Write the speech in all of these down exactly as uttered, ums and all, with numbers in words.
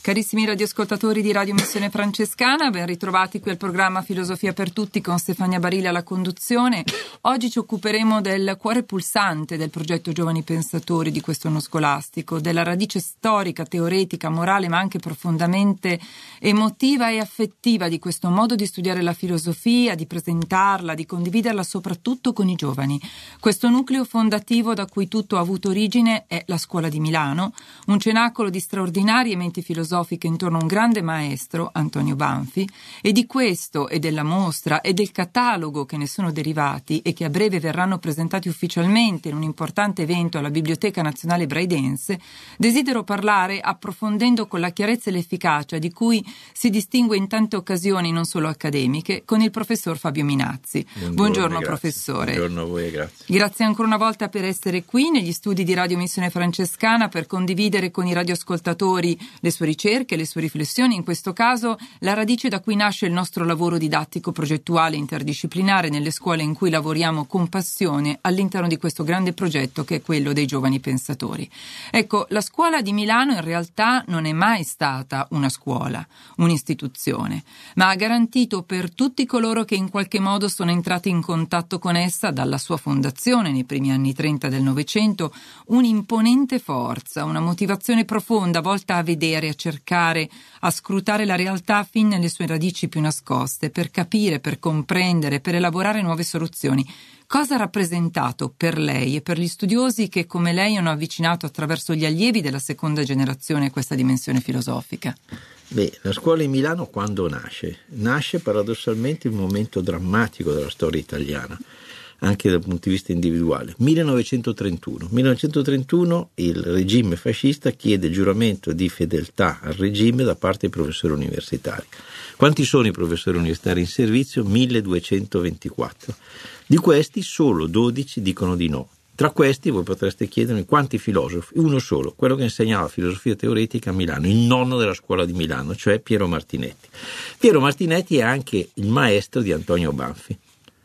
Carissimi radioascoltatori di Radio Missione Francescana, ben ritrovati qui al programma Filosofia per Tutti con Stefania Barili alla conduzione. Oggi ci occuperemo del cuore pulsante del progetto Giovani Pensatori di questo anno scolastico, della radice storica, teoretica, morale, ma anche profondamente emotiva e affettiva di questo modo di studiare la filosofia, di presentarla, di condividerla soprattutto con i giovani. Questo nucleo fondativo da cui tutto ha avuto origine è la Scuola di Milano, un cenacolo di straordinarie menti filosofiche intorno a un grande maestro, Antonio Banfi, e di questo e della mostra e del catalogo che ne sono derivati e che a breve verranno presentati ufficialmente in un importante evento alla Biblioteca Nazionale Braidense, desidero parlare approfondendo con la chiarezza e l'efficacia di cui si distingue in tante occasioni non solo accademiche con il professor Fabio Minazzi. Buongiorno, Buongiorno grazie. Professore. Buongiorno a voi, grazie. Grazie ancora una volta per essere qui negli studi di Radio Missione Francescana per condividere con i radioascoltatori le sue ricerche, le sue riflessioni, in questo caso la radice da cui nasce il nostro lavoro didattico progettuale interdisciplinare nelle scuole in cui lavoriamo con passione all'interno di questo grande progetto che è quello dei Giovani Pensatori. Ecco, la scuola di Milano in realtà non è mai stata una scuola, un'istituzione, ma ha garantito per tutti coloro che in qualche modo sono entrati in contatto con essa dalla sua fondazione nei primi anni trenta del Novecento un'imponente forza, una motivazione profonda volta a vedere, a cercare, a scrutare la realtà fin nelle sue radici più nascoste, per capire, per comprendere, per elaborare nuove soluzioni. Cosa ha rappresentato per lei e per gli studiosi che come lei hanno avvicinato attraverso gli allievi della seconda generazione questa dimensione filosofica? Beh, la scuola di Milano quando nasce? Nasce paradossalmente in un momento drammatico della storia italiana, anche dal punto di vista individuale. millenovecentotrentuno. millenovecentotrentuno il regime fascista chiede giuramento di fedeltà al regime da parte dei professori universitari. Quanti sono i professori universitari in servizio? milleduecentoventiquattro. Di questi solo dodici dicono di no. Tra questi voi potreste chiedermi quanti filosofi? Uno solo, quello che insegnava filosofia teoretica a Milano, il nonno della scuola di Milano, cioè Piero Martinetti. Piero Martinetti è anche il maestro di Antonio Banfi.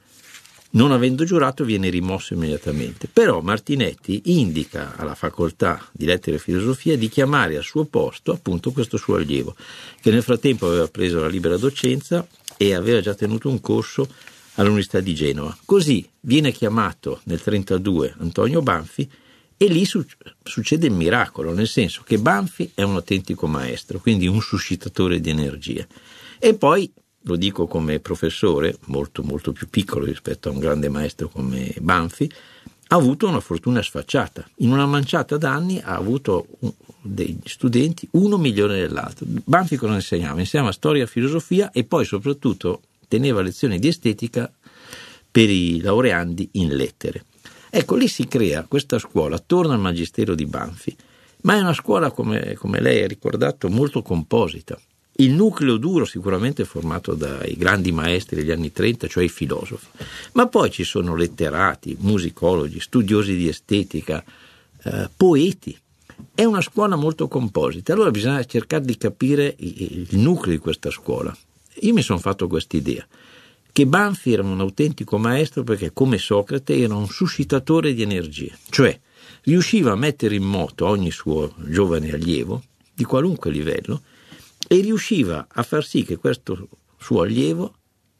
Non avendo giurato viene rimosso immediatamente, però Martinetti indica alla facoltà di lettere e filosofia di chiamare al suo posto appunto questo suo allievo, che nel frattempo aveva preso la libera docenza e aveva già tenuto un corso all'Università di Genova. Così viene chiamato nel trentadue Antonio Banfi e lì su- succede il miracolo, nel senso che Banfi è un autentico maestro, quindi un suscitatore di energia. E poi lo dico come professore, molto molto più piccolo rispetto a un grande maestro come Banfi, ha avuto una fortuna sfacciata. In una manciata d'anni ha avuto un, degli studenti uno migliore dell'altro. Banfi cosa insegnava? Insegnava storia e filosofia e poi soprattutto teneva lezioni di estetica per i laureandi in lettere. Ecco, lì si crea questa scuola attorno al magistero di Banfi, ma è una scuola, come, come lei ha ricordato, molto composita. Il nucleo duro sicuramente è formato dai grandi maestri degli anni trenta, cioè i filosofi, ma poi ci sono letterati, musicologi, studiosi di estetica, eh, poeti. È una scuola molto composita, allora bisogna cercare di capire il, il nucleo di questa scuola. Io mi sono fatto questa idea, che Banfi era un autentico maestro perché come Socrate era un suscitatore di energie, cioè riusciva a mettere in moto ogni suo giovane allievo, di qualunque livello, e riusciva a far sì che questo suo allievo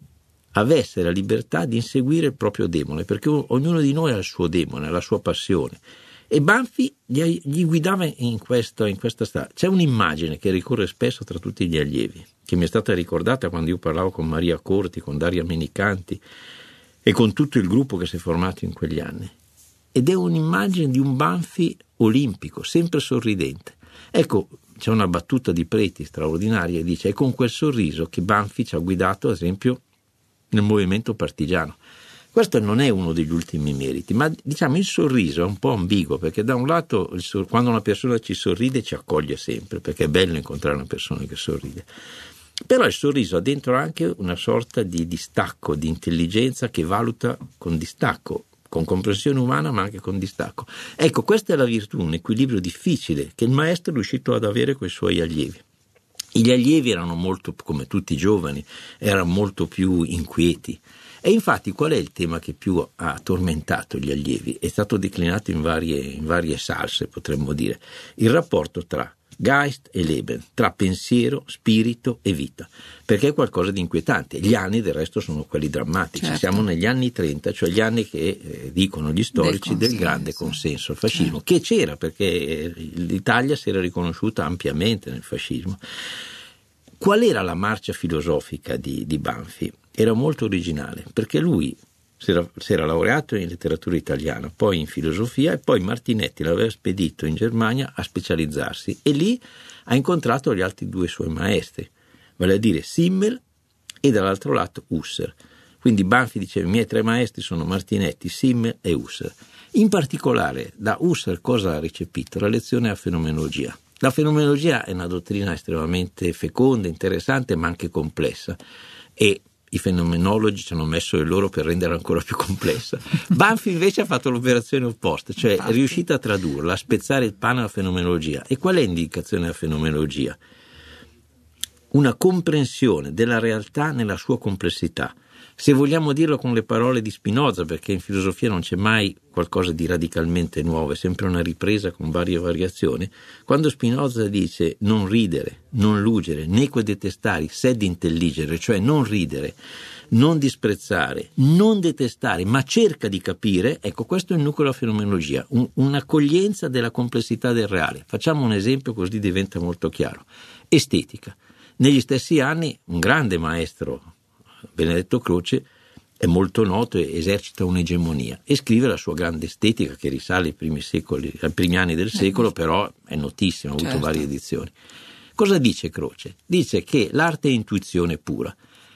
avesse la libertà di inseguire il proprio demone, perché ognuno di noi ha il suo demone, la sua passione, e Banfi gli, gli guidava in questa, in questa strada. C'è un'immagine che ricorre spesso tra tutti gli allievi, che mi è stata ricordata quando io parlavo con Maria Corti, con Daria Menicanti e con tutto il gruppo che si è formato in quegli anni, ed è un'immagine di un Banfi olimpico, sempre sorridente. Ecco, c'è una battuta di Preti straordinaria e dice: è con quel sorriso che Banfi ci ha guidato, ad esempio, nel movimento partigiano. Questo non è uno degli ultimi meriti, ma diciamo il sorriso è un po' ambiguo, perché da un lato il sor- quando una persona ci sorride ci accoglie sempre, perché è bello incontrare una persona che sorride, però il sorriso ha dentro anche una sorta di distacco, di intelligenza che valuta con distacco, con comprensione umana ma anche con distacco. Ecco, questa è la virtù, un equilibrio difficile che il maestro è riuscito ad avere con i suoi allievi. Gli allievi erano molto, come tutti i giovani, erano molto più inquieti. E infatti qual è il tema che più ha tormentato gli allievi? È stato declinato in varie, in varie salse, potremmo dire. Il rapporto tra Geist e Leben, tra pensiero, spirito e vita, perché è qualcosa di inquietante. Gli anni del resto sono quelli drammatici, certo. Siamo negli anni trenta, cioè gli anni che eh, dicono gli storici del, del grande consenso al fascismo, certo. Che c'era perché l'Italia si era riconosciuta ampiamente nel fascismo. Qual era la marcia filosofica di, di Banfi? Era molto originale, perché lui si era, si era laureato in letteratura italiana, poi in filosofia, e poi Martinetti l'aveva spedito in Germania a specializzarsi, e lì ha incontrato gli altri due suoi maestri, vale a dire Simmel e dall'altro lato Husserl. Quindi Banfi diceva: i miei tre maestri sono Martinetti, Simmel e Husserl. In particolare da Husserl cosa ha ricepito? La lezione a fenomenologia. La fenomenologia è una dottrina estremamente feconda, interessante, ma anche complessa, e i fenomenologi ci hanno messo il loro per renderla ancora più complessa. Banfi invece ha fatto l'operazione opposta, cioè Infatti. è riuscito a tradurla, a spezzare il pane alla fenomenologia. E qual è l'indicazione della fenomenologia? Una comprensione della realtà nella sua complessità. Se vogliamo dirlo con le parole di Spinoza, perché in filosofia non c'è mai qualcosa di radicalmente nuovo, è sempre una ripresa con varie variazioni, quando Spinoza dice non ridere, non lugere, neque detestari, sed intelligere, cioè non ridere, non disprezzare, non detestare, ma cerca di capire, ecco, questo è il nucleo della fenomenologia, un, un'accoglienza della complessità del reale. Facciamo un esempio così diventa molto chiaro. Estetica. Negli stessi anni un grande maestro, Benedetto Croce, è molto noto e esercita un'egemonia e scrive la sua grande estetica che risale ai primi secoli, ai primi anni del secolo, però è notissima, ha avuto certo. varie edizioni. Cosa dice Croce? Dice che l'arte è intuizione pura,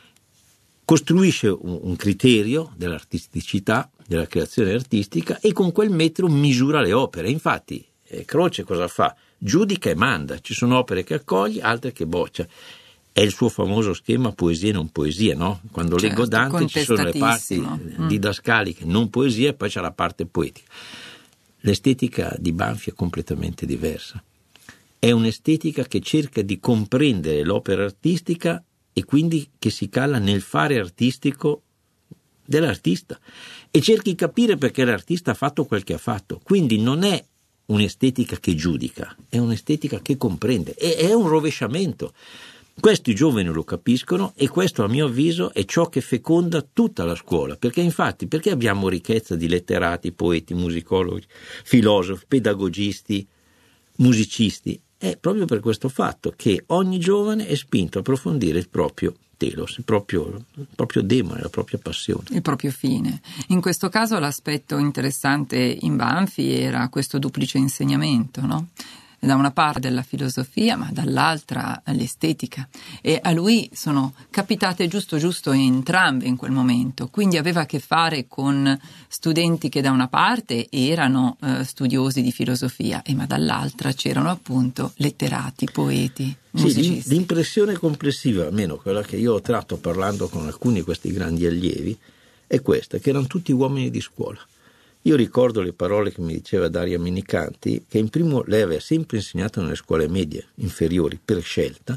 costruisce un, un criterio dell'artisticità, della creazione artistica, e con quel metro misura le opere. Infatti eh, Croce cosa fa? Giudica e manda, ci sono opere che accoglie, altre che boccia. È il suo famoso schema poesia e non poesia, no? Quando certo, leggo Dante ci sono le parti mm. didascaliche, non poesia, e poi c'è la parte poetica. L'estetica di Banfi è completamente diversa. È un'estetica che cerca di comprendere l'opera artistica e quindi che si cala nel fare artistico dell'artista e cerchi di capire perché l'artista ha fatto quel che ha fatto. Quindi non è un'estetica che giudica, è un'estetica che comprende, e è un rovesciamento. Questo i giovani lo capiscono, e questo a mio avviso è ciò che feconda tutta la scuola, perché infatti perché abbiamo ricchezza di letterati, poeti, musicologi, filosofi, pedagogisti, musicisti? È proprio per questo fatto che ogni giovane è spinto a approfondire il proprio telos, il proprio, il proprio demone, la propria passione. Il proprio fine. In questo caso l'aspetto interessante in Banfi era questo duplice insegnamento, no? Da una parte della filosofia, ma dall'altra l'estetica, e a lui sono capitate giusto giusto entrambe in quel momento, quindi aveva a che fare con studenti che da una parte erano eh, studiosi di filosofia, e ma dall'altra c'erano appunto letterati, poeti, musicisti. Sì, l'impressione complessiva, almeno quella che io ho tratto parlando con alcuni di questi grandi allievi, è questa, che erano tutti uomini di scuola. Io ricordo le parole che mi diceva Daria Minicanti, che in primo lei aveva sempre insegnato nelle scuole medie inferiori per scelta,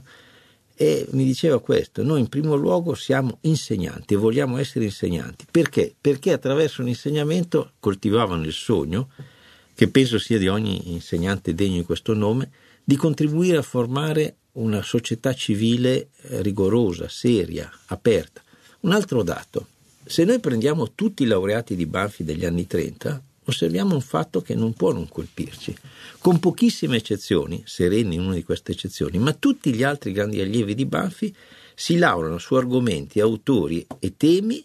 e mi diceva questo: noi in primo luogo siamo insegnanti e vogliamo essere insegnanti. Perché? Perché attraverso l'insegnamento coltivavano il sogno, che penso sia di ogni insegnante degno di questo nome, di contribuire a formare una società civile rigorosa, seria, aperta. Un altro dato: se noi prendiamo tutti i laureati di Banfi degli anni trenta, osserviamo un fatto che non può non colpirci. Con pochissime eccezioni, Sereni in una di queste eccezioni, ma tutti gli altri grandi allievi di Banfi si laureano su argomenti, autori e temi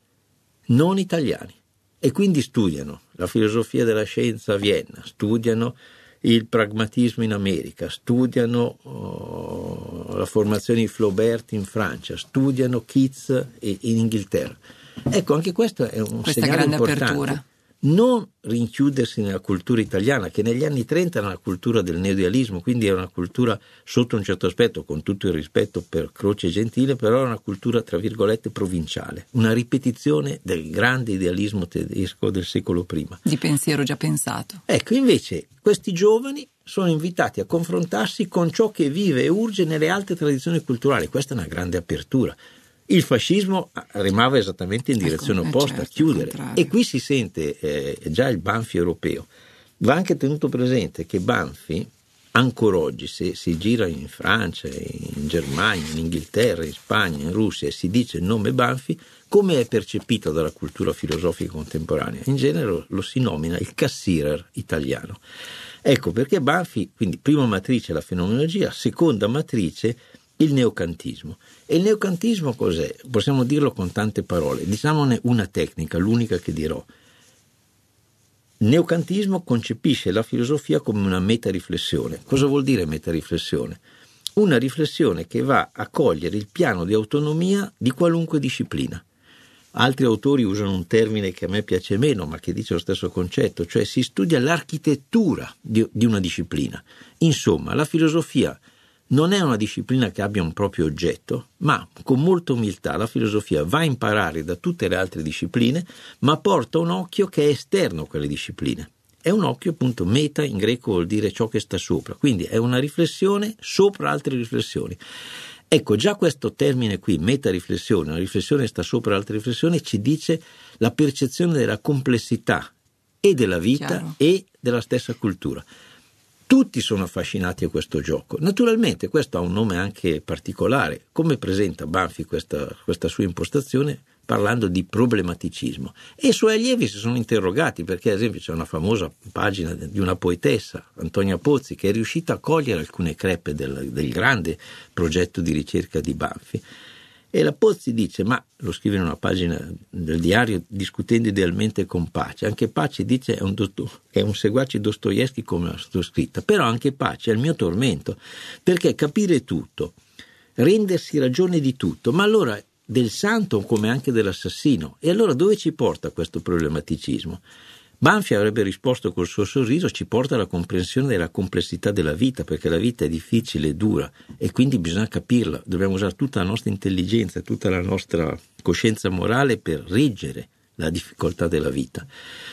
non italiani, e quindi studiano la filosofia della scienza a Vienna, studiano il pragmatismo in America, studiano oh, la formazione di Flaubert in Francia, studiano Keats in Inghilterra. Ecco, anche questo è un Questa segnale grande importante. Apertura. Non rinchiudersi nella cultura italiana, che negli anni trenta era una cultura del neoidealismo, quindi era una cultura sotto un certo aspetto, con tutto il rispetto per Croce e Gentile, però era una cultura tra virgolette provinciale, una ripetizione del grande idealismo tedesco del secolo prima. Di pensiero già pensato. Ecco, invece questi giovani sono invitati a confrontarsi con ciò che vive e urge nelle altre tradizioni culturali. Questa è una grande apertura. Il fascismo remava esattamente in direzione ecco, opposta, certo, a chiudere, e qui si sente eh, già il Banfi europeo. Va anche tenuto presente che Banfi ancora oggi, se si gira in Francia, in Germania, in Inghilterra, in Spagna, in Russia e si dice il nome Banfi, come è percepito dalla cultura filosofica contemporanea? In genere lo, lo si nomina il Cassirer italiano. Ecco perché Banfi, quindi prima matrice la fenomenologia, seconda matrice il neocantismo. E il neocantismo cos'è? Possiamo dirlo con tante parole, diciamone una tecnica, l'unica che dirò. Il neocantismo concepisce la filosofia come una metariflessione. Cosa vuol dire metariflessione? Una riflessione che va a cogliere il piano di autonomia di qualunque disciplina. Altri autori usano un termine che a me piace meno, ma che dice lo stesso concetto, cioè si studia l'architettura di, di una disciplina. Insomma, la filosofia non è una disciplina che abbia un proprio oggetto, ma con molta umiltà la filosofia va a imparare da tutte le altre discipline, ma porta un occhio che è esterno a quelle discipline. È un occhio, appunto, meta in greco vuol dire ciò che sta sopra, quindi è una riflessione sopra altre riflessioni. Ecco, già questo termine qui, meta-riflessione, una riflessione sta sopra altre riflessioni, ci dice la percezione della complessità e della vita Chiaro. E della stessa cultura. Tutti sono affascinati a questo gioco. Naturalmente questo ha un nome anche particolare. Come presenta Banfi questa, questa sua impostazione? Parlando di problematicismo. E i suoi allievi si sono interrogati, perché ad esempio c'è una famosa pagina di una poetessa, Antonia Pozzi, che è riuscita a cogliere alcune crepe del, del grande progetto di ricerca di Banfi. E la Pozzi dice, ma lo scrive in una pagina del diario discutendo idealmente con Pace, anche Pace dice è un, è un seguace Dostoevskij come la sottoscritta, però anche Pace è il mio tormento, perché capire tutto, rendersi ragione di tutto, ma allora del santo come anche dell'assassino, e allora dove ci porta questo problematicismo? Banfi avrebbe risposto col suo sorriso, ci porta alla comprensione della complessità della vita, perché la vita è difficile e dura e quindi bisogna capirla, dobbiamo usare tutta la nostra intelligenza, tutta la nostra coscienza morale per reggere la difficoltà della vita.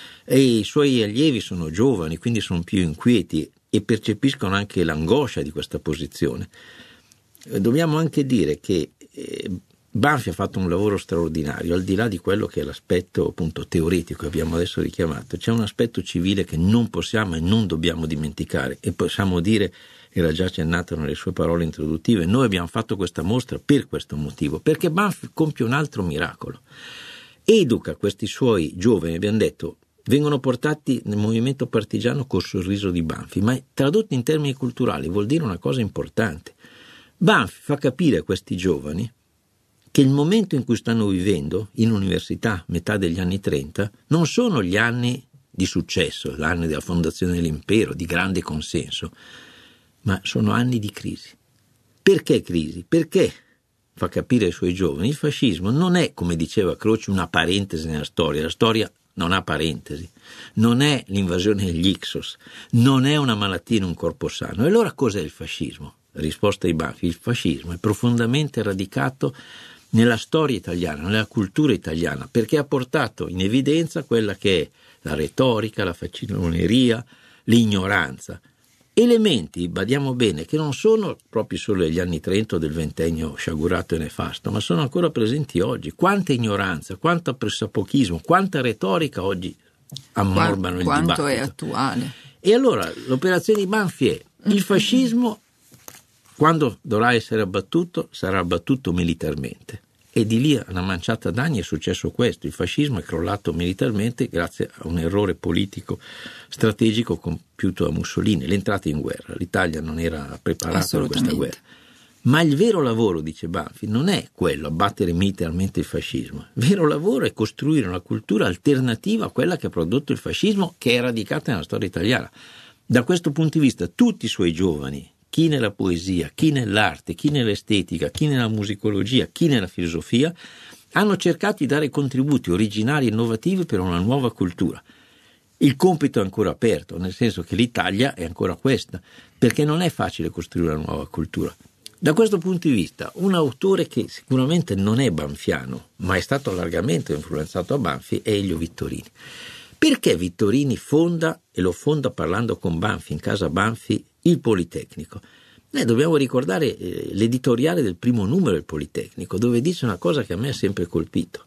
E i suoi allievi sono giovani, quindi sono più inquieti e percepiscono anche l'angoscia di questa posizione. Dobbiamo anche dire che eh, Banfi ha fatto un lavoro straordinario, al di là di quello che è l'aspetto appunto teoretico che abbiamo adesso richiamato, c'è un aspetto civile che non possiamo e non dobbiamo dimenticare, e possiamo dire, era già accennato nelle sue parole introduttive, noi abbiamo fatto questa mostra per questo motivo, perché Banfi compie un altro miracolo, educa questi suoi giovani, abbiamo detto, vengono portati nel movimento partigiano col sorriso di Banfi, ma tradotto in termini culturali vuol dire una cosa importante. Banfi fa capire a questi giovani che il momento in cui stanno vivendo in università, metà degli anni trenta, non sono gli anni di successo, gli anni della fondazione dell'impero, di grande consenso, ma sono anni di crisi. Perché crisi? Perché, fa capire ai suoi giovani, il fascismo non è, come diceva Croce, una parentesi nella storia, la storia non ha parentesi, non è l'invasione degli Ixos, non è una malattia in un corpo sano. E allora cos'è il fascismo? Risposta ai Banfi, il fascismo è profondamente radicato nella storia italiana, nella cultura italiana, perché ha portato in evidenza quella che è la retorica, la faciloneria, l'ignoranza. Elementi, badiamo bene, che non sono proprio solo degli anni trenta del ventennio sciagurato e nefasto, ma sono ancora presenti oggi. Quanta ignoranza, quanto pressapochismo, quanta retorica oggi ammorbano il dibattito. Quanto è attuale. E allora l'operazione di Banfi è il fascismo, quando dovrà essere abbattuto, sarà abbattuto militarmente. E di lì a una manciata d'anni è successo questo. Il fascismo è crollato militarmente grazie a un errore politico strategico compiuto da Mussolini, l'entrata in guerra. L'Italia non era preparata per questa guerra. Ma il vero lavoro, dice Banfi, non è quello, abbattere militarmente il fascismo. Il vero lavoro è costruire una cultura alternativa a quella che ha prodotto il fascismo, che è radicata nella storia italiana. Da questo punto di vista tutti i suoi giovani, chi nella poesia, chi nell'arte, chi nell'estetica, chi nella musicologia, chi nella filosofia, hanno cercato di dare contributi originali e innovativi per una nuova cultura. Il compito è ancora aperto, nel senso che l'Italia è ancora questa, perché non è facile costruire una nuova cultura. Da questo punto di vista, un autore che sicuramente non è banfiano, ma è stato largamente influenzato da Banfi, è Elio Vittorini. Perché Vittorini fonda, e lo fonda parlando con Banfi, in casa Banfi, il Politecnico? Noi dobbiamo ricordare eh, l'editoriale del primo numero del Politecnico, dove dice una cosa che a me ha sempre colpito.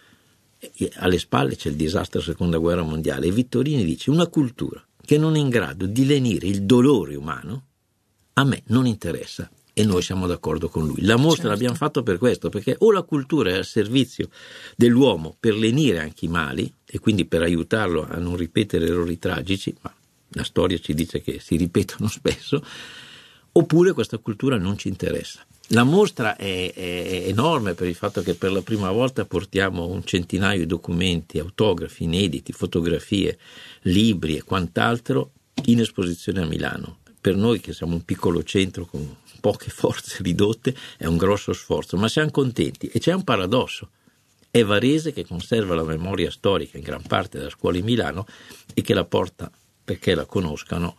E alle spalle c'è il disastro della Seconda Guerra Mondiale, e Vittorini dice: una cultura che non è in grado di lenire il dolore umano a me non interessa. E noi siamo d'accordo con lui. La mostra certo. l'abbiamo fatto per questo, perché o la cultura è al servizio dell'uomo per lenire anche i mali e quindi per aiutarlo a non ripetere errori tragici, ma la storia ci dice che si ripetono spesso, oppure questa cultura non ci interessa. La mostra è, è enorme per il fatto che per la prima volta portiamo un centinaio di documenti, autografi, inediti, fotografie, libri e quant'altro in esposizione a Milano. Per noi che siamo un piccolo centro con poche forze ridotte è un grosso sforzo, ma siamo contenti. E c'è un paradosso: è Varese che conserva la memoria storica in gran parte della scuola di Milano e che la porta, perché la conoscano,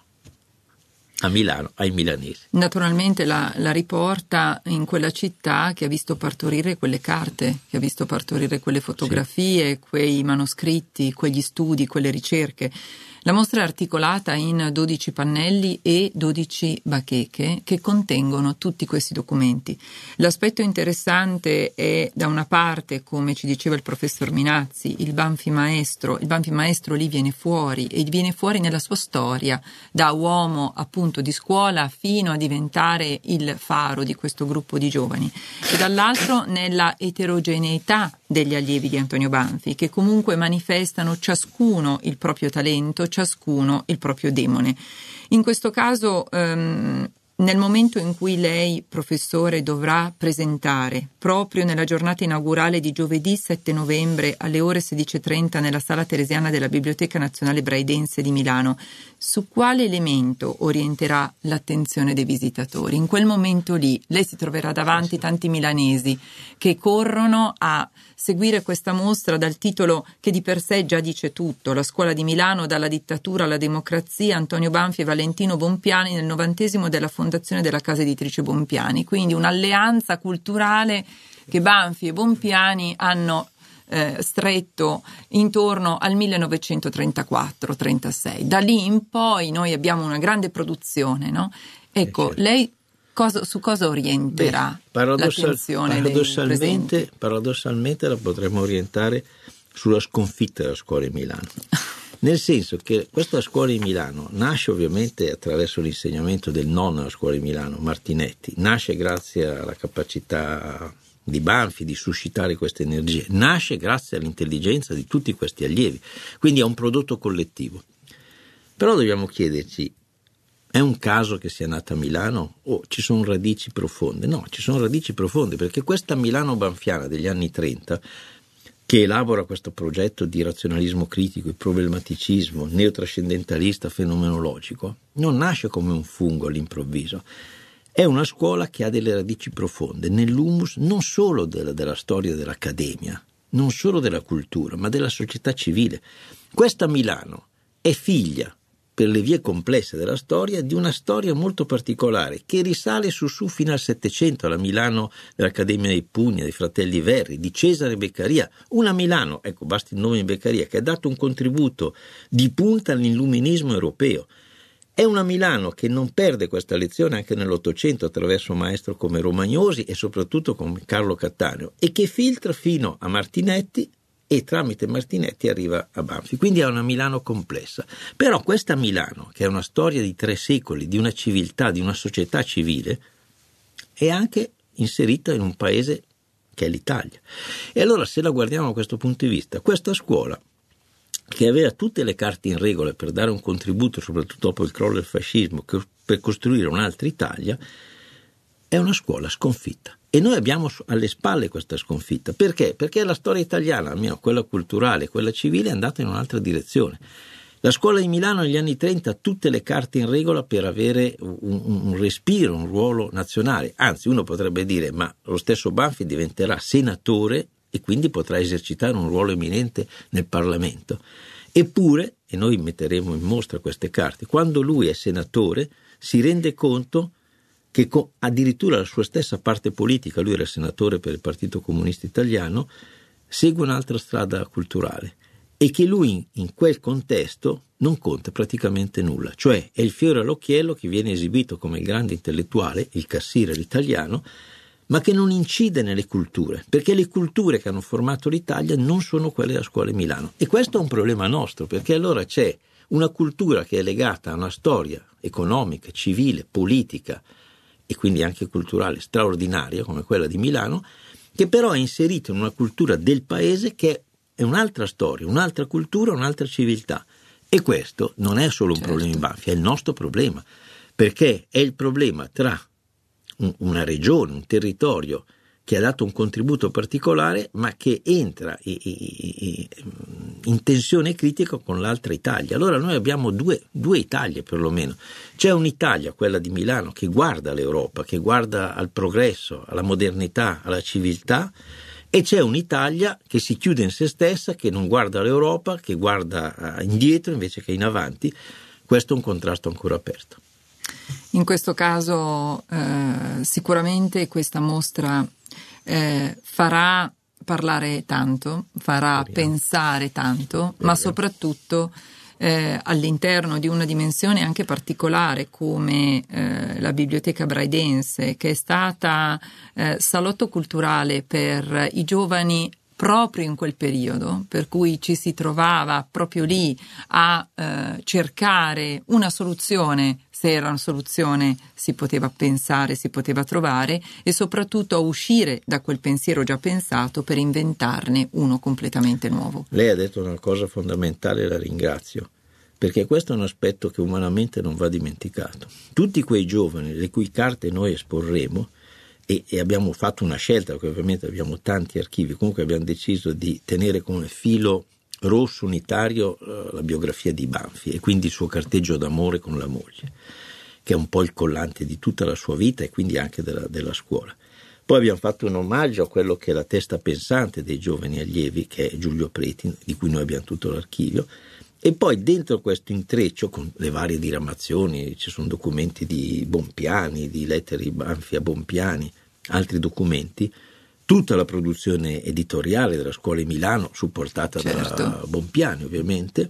a Milano, ai milanesi. Naturalmente la, la riporta in quella città che ha visto partorire quelle carte, che ha visto partorire quelle fotografie, sì. quei manoscritti, quegli studi, quelle ricerche. La mostra è articolata in dodici pannelli e dodici bacheche che contengono tutti questi documenti. L'aspetto interessante è, da una parte, come ci diceva il professor Minazzi, il Banfi maestro. Il Banfi maestro lì viene fuori e viene fuori nella sua storia, da uomo appunto di scuola fino a diventare il faro di questo gruppo di giovani, e dall'altro nella eterogeneità degli allievi di Antonio Banfi, che comunque manifestano ciascuno il proprio talento, ciascuno il proprio demone. In questo caso, ehm, nel momento in cui lei, professore, dovrà presentare, proprio nella giornata inaugurale di giovedì sette novembre alle ore sedici e trenta nella sala teresiana della Biblioteca Nazionale Braidense di Milano, su quale elemento orienterà l'attenzione dei visitatori? In quel momento lì lei si troverà davanti tanti milanesi che corrono a seguire questa mostra dal titolo che di per sé già dice tutto: la scuola di Milano dalla dittatura alla democrazia, Antonio Banfi e Valentino Bompiani nel novantesimo della fondazione della casa editrice Bompiani. Quindi un'alleanza culturale che Banfi e Bompiani hanno eh, stretto intorno al millenovecentotrentaquattro trentasei. Da lì in poi noi abbiamo una grande produzione, no? Ecco, eh certo. lei Cosa, su cosa orienterà Beh, paradossal, l'attenzione paradossalmente, dei paradossalmente la potremmo orientare sulla sconfitta della scuola di Milano, nel senso che questa scuola di Milano nasce ovviamente attraverso l'insegnamento del nonno della scuola di Milano, Martinetti, nasce grazie alla capacità di Banfi di suscitare queste energie, nasce grazie all'intelligenza di tutti questi allievi, quindi è un prodotto collettivo. Però dobbiamo chiederci: è un caso che sia nata a Milano o ci sono radici profonde? No, ci sono radici profonde, perché questa Milano banfiana degli anni trenta, che elabora questo progetto di razionalismo critico, il problematicismo, neotrascendentalista, fenomenologico, non nasce come un fungo all'improvviso. È una scuola che ha delle radici profonde nell'humus non solo della, della storia dell'accademia, non solo della cultura, ma della società civile. Questa Milano è figlia, per le vie complesse della storia, di una storia molto particolare che risale su su fino al Settecento, alla Milano dell'Accademia dei Pugni, dei Fratelli Verri, di Cesare Beccaria. Una Milano, ecco, basti il nome di Beccaria, che ha dato un contributo di punta all'illuminismo europeo. È una Milano che non perde questa lezione anche nell'Ottocento attraverso un maestro come Romagnosi e soprattutto come Carlo Cattaneo, e che filtra fino a Martinetti, e tramite Martinetti arriva a Banfi. Quindi è una Milano complessa. Però questa Milano, che è una storia di tre secoli, di una civiltà, di una società civile, è anche inserita in un paese che è l'Italia. E allora, se la guardiamo da questo punto di vista, questa scuola, che aveva tutte le carte in regola per dare un contributo, soprattutto dopo il crollo del fascismo, per costruire un'altra Italia, è una scuola sconfitta. E noi abbiamo alle spalle questa sconfitta. Perché? Perché la storia italiana, almeno quella culturale, quella civile, è andata in un'altra direzione. La scuola di Milano negli anni trenta ha tutte le carte in regola per avere un, un respiro, un ruolo nazionale. Anzi, uno potrebbe dire, ma lo stesso Banfi diventerà senatore e quindi potrà esercitare un ruolo eminente nel Parlamento. Eppure, e noi metteremo in mostra queste carte, quando lui è senatore si rende conto che addirittura la sua stessa parte politica, lui era senatore per il Partito Comunista Italiano, segue un'altra strada culturale, e che lui in quel contesto non conta praticamente nulla, cioè è il fiore all'occhiello che viene esibito come il grande intellettuale, il Cassirer italiano, ma che non incide nelle culture, perché le culture che hanno formato l'Italia non sono quelle della scuola di Milano. E questo è un problema nostro, perché allora c'è una cultura che è legata a una storia economica, civile, politica e quindi anche culturale straordinaria come quella di Milano, che però è inserita in una cultura del paese che è un'altra storia, un'altra cultura, un'altra civiltà. E questo non è solo un certo. problema in Banfi, è il nostro problema, perché è il problema tra un, una regione, un territorio che ha dato un contributo particolare, ma che entra i, i, i, in tensione critica con l'altra Italia. Allora noi abbiamo due, due Italie perlomeno. C'è un'Italia, quella di Milano, che guarda all'Europa, che guarda al progresso, alla modernità, alla civiltà, e c'è un'Italia che si chiude in se stessa, che non guarda all'Europa, che guarda indietro invece che in avanti. Questo è un contrasto ancora aperto. In questo caso eh, sicuramente questa mostra eh, farà parlare tanto, farà Speriamo. pensare tanto, Speriamo. ma soprattutto eh, all'interno di una dimensione anche particolare come eh, la Biblioteca Braidense, che è stata eh, salotto culturale per i giovani proprio in quel periodo, per cui ci si trovava proprio lì a eh, cercare una soluzione, se era una soluzione si poteva pensare, si poteva trovare, e soprattutto a uscire da quel pensiero già pensato per inventarne uno completamente nuovo. Lei ha detto una cosa fondamentale e la ringrazio, perché questo è un aspetto che umanamente non va dimenticato. Tutti quei giovani le cui carte noi esporremo, E, e abbiamo fatto una scelta, perché ovviamente abbiamo tanti archivi, comunque abbiamo deciso di tenere come filo rosso unitario uh, la biografia di Banfi e quindi il suo carteggio d'amore con la moglie, che è un po' il collante di tutta la sua vita e quindi anche della, della scuola. Poi abbiamo fatto un omaggio a quello che è la testa pensante dei giovani allievi, che è Giulio Preti, di cui noi abbiamo tutto l'archivio. E poi dentro questo intreccio, con le varie diramazioni, ci sono documenti di Bompiani, di lettere di Banfi a Bompiani, altri documenti, tutta la produzione editoriale della Scuola di Milano, supportata certo. da Bompiani ovviamente.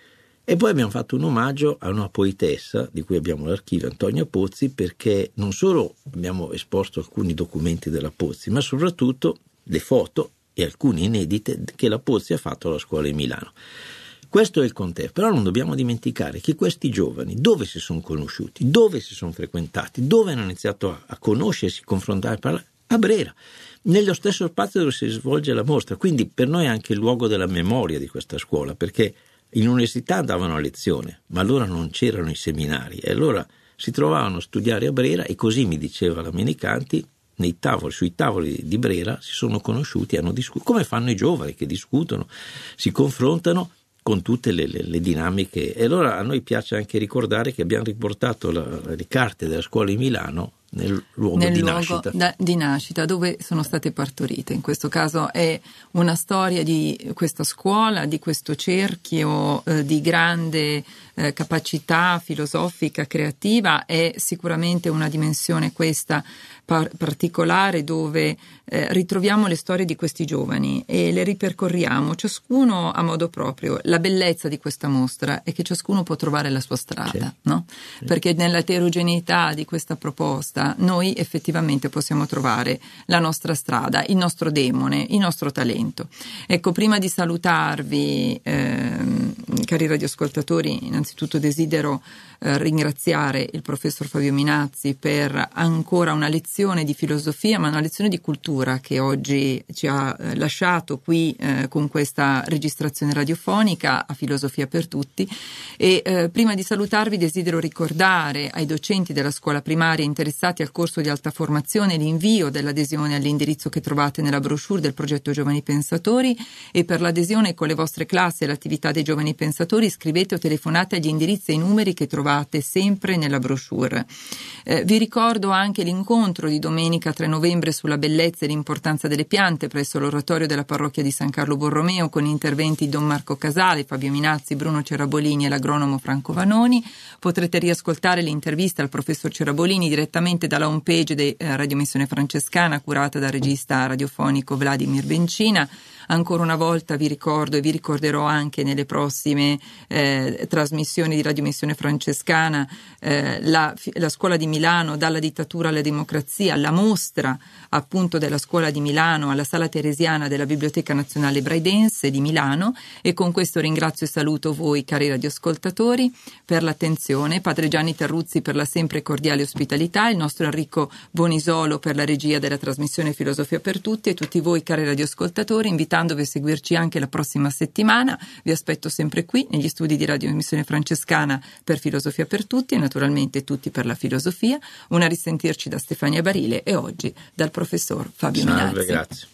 E poi abbiamo fatto un omaggio a una poetessa, di cui abbiamo l'archivio, Antonia Pozzi, perché non solo abbiamo esposto alcuni documenti della Pozzi, ma soprattutto le foto e alcune inedite che la Pozzi ha fatto alla Scuola di Milano. Questo è il contesto, però non dobbiamo dimenticare che questi giovani dove si sono conosciuti, dove si sono frequentati, dove hanno iniziato a, a conoscersi, confrontare, parlare? A Brera, nello stesso spazio dove si svolge la mostra. Quindi per noi è anche il luogo della memoria di questa scuola, perché in università andavano a lezione, ma allora non c'erano i seminari e allora si trovavano a studiare a Brera, e così mi diceva la Menicanti, nei tavoli, sui tavoli di Brera si sono conosciuti, hanno discusso, come fanno i giovani che discutono, si confrontano con tutte le, le, le dinamiche. E allora a noi piace anche ricordare che abbiamo riportato la, le carte della Scuola di Milano nel luogo nel di luogo nascita. Da, di nascita, dove sono state partorite. In questo caso è una storia di questa scuola, di questo cerchio eh, di grande eh, capacità filosofica, creativa. È sicuramente una dimensione questa par- particolare dove eh, ritroviamo le storie di questi giovani e le ripercorriamo, ciascuno a modo proprio. La bellezza di questa mostra è che ciascuno può trovare la sua strada, sì. no? Sì. Perché nell'eterogeneità di questa proposta noi effettivamente possiamo trovare la nostra strada, il nostro demone, il nostro talento. Ecco, prima di salutarvi, ehm, cari radioascoltatori, innanzitutto desidero eh, ringraziare il professor Fabio Minazzi per ancora una lezione di filosofia, ma una lezione di cultura che oggi ci ha eh, lasciato qui eh, con questa registrazione radiofonica a Filosofia per Tutti. E eh, prima di salutarvi desidero ricordare ai docenti della scuola primaria interessati al corso di alta formazione l'invio dell'adesione all'indirizzo che trovate nella brochure del progetto Giovani Pensatori, e per l'adesione con le vostre classi all'attività dei Giovani Pensatori scrivete o telefonate agli indirizzi e ai numeri che trovate sempre nella brochure. Eh, vi ricordo anche l'incontro di domenica tre novembre sulla bellezza e l'importanza delle piante presso l'oratorio della parrocchia di San Carlo Borromeo, con interventi di Don Marco Casale, Fabio Minazzi, Bruno Cerabolini e l'agronomo Franco Vanoni. Potrete riascoltare l'intervista al professor Cerabolini direttamente dalla homepage di eh, Radio Missione Francescana, curata dal regista radiofonico Vladimir Bencina. Ancora una volta vi ricordo e vi ricorderò anche nelle prossime tantissime eh, trasmissioni di Radiomissione Francescana, eh, la, la Scuola di Milano, dalla dittatura alla democrazia, la mostra appunto della Scuola di Milano alla Sala Teresiana della Biblioteca Nazionale Braidense di Milano. E con questo ringrazio e saluto voi, cari radioascoltatori, per l'attenzione, Padre Gianni Terruzzi per la sempre cordiale ospitalità, il nostro Enrico Bonisolo per la regia della trasmissione Filosofia per Tutti, e tutti voi, cari radioascoltatori, invitandovi a seguirci anche la prossima settimana. Vi aspetto sempre qui negli studi di Radiomissione Francescana per Filosofia per Tutti e naturalmente Tutti per la Filosofia. Una risentirci da Stefania Barile e oggi dal professor Fabio Salve, Minazzi. Grazie.